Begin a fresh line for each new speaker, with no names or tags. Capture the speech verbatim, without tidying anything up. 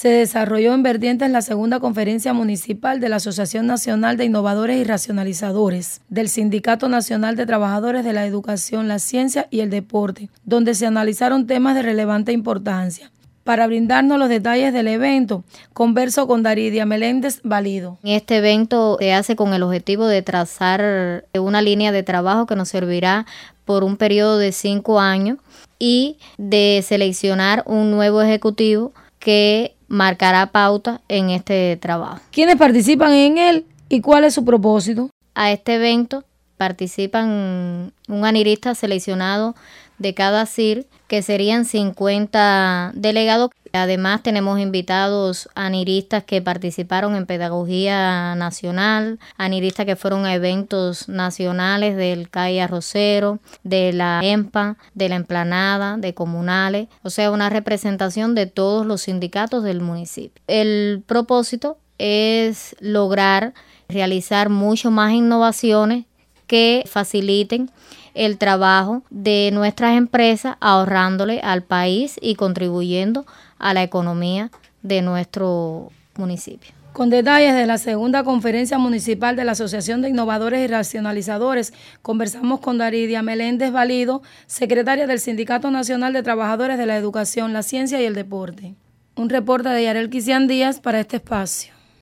se desarrolló en Verdientes la segunda conferencia municipal de la Asociación Nacional de Innovadores y Racionalizadores, del Sindicato Nacional de Trabajadores de la Educación, la Ciencia y el Deporte, donde se analizaron temas de relevante importancia. Para brindarnos los detalles del evento, converso con Daridia Meléndez Valido.
Este evento se hace con el objetivo de trazar una línea de trabajo que nos servirá por un periodo de cinco años y de seleccionar un nuevo ejecutivo que marcará pauta en este trabajo.
¿Quiénes participan en él y cuál es su propósito?
A este evento participan un anirista seleccionado de cada C I R, que serían cincuenta delegados. Además tenemos invitados aniristas que participaron en pedagogía nacional, aniristas que fueron a eventos nacionales del C A I Arrocero, de la EMPA, de la Emplanada, de comunales, o sea, una representación de todos los sindicatos del municipio. El propósito es lograr realizar mucho más innovaciones que faciliten el trabajo de nuestras empresas, ahorrándole al país y contribuyendo a la economía de nuestro municipio.
Con detalles de la segunda conferencia municipal de la Asociación de Innovadores y Racionalizadores, conversamos con Daridia Meléndez Valido, secretaria del Sindicato Nacional de Trabajadores de la Educación, la Ciencia y el Deporte. Un reporte de Yarel Quisian Díaz para este espacio.